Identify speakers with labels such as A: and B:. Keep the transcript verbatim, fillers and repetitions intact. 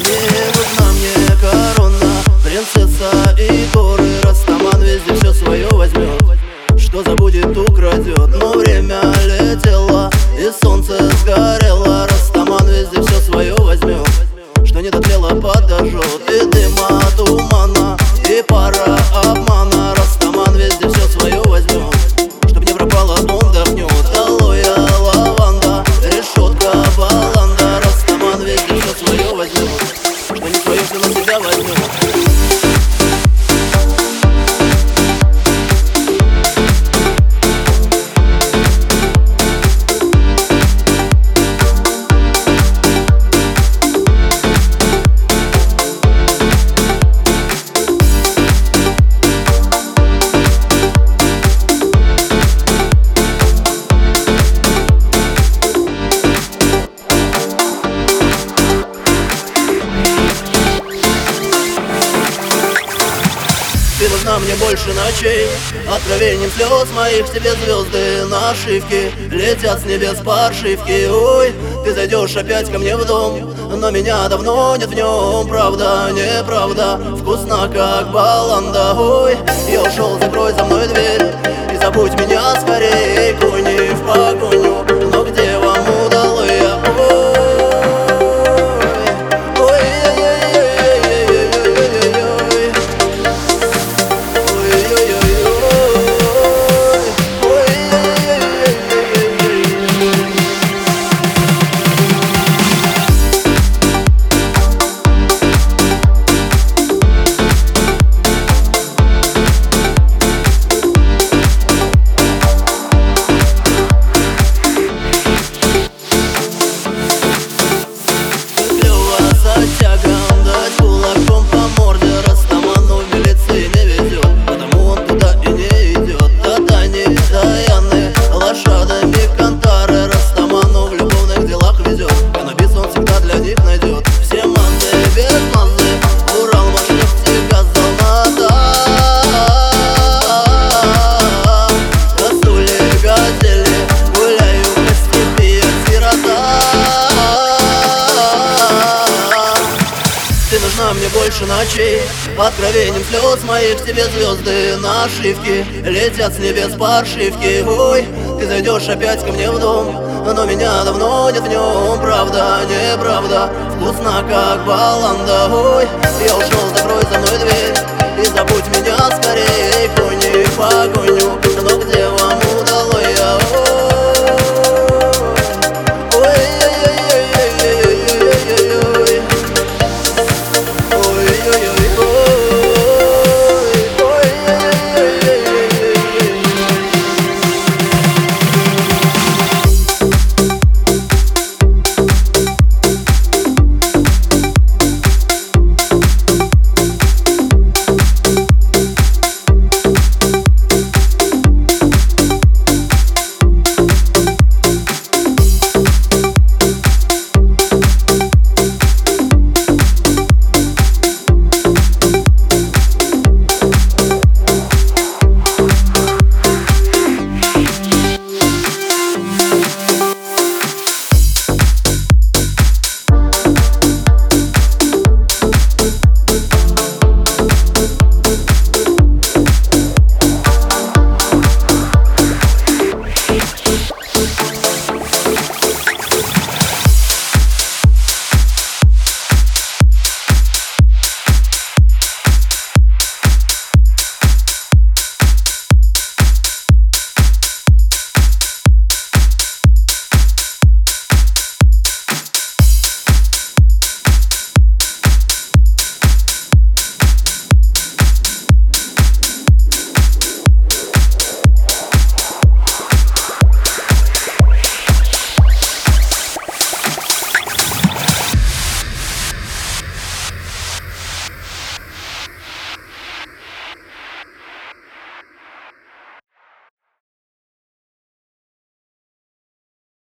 A: Не нужна мне корона, принцесса и горы. Растаман везде все свое возьмет, что забудет, украдет. Но время летело и солнце сгорело. Растаман везде все свое возьмет, что не дотлело, подожжет. И дыма, тумана, и пара обмана. Растаман везде все свое возьмет, чтоб не пропало, он дохнет. Алоэ, лаванда, решетка, баланда. Растаман везде все свое возьмет, что не свое, все на себя возьмет. Ты нужна мне больше ночей, откровением слез моих к тебе звезды нашивки летят с небес паршивки. Ой, ты зайдешь опять ко мне в дом, но меня давно нет в нем. Правда, неправда, вкусно как баланда. Ой, я ушел, закрой за мной дверь и забудь меня скорее. Кони в погоню, но где вам удалось? Мне больше ночей, откровением слез моих к тебе звезды нашивки летят с небес паршивки. Ой, ты зайдешь опять ко мне в дом, но меня давно нет в нем. Правда, неправда, вкусно как баланда. Ой, я ушел, закрой за мной дверь и забудь меня скорее. Кони в погоню, но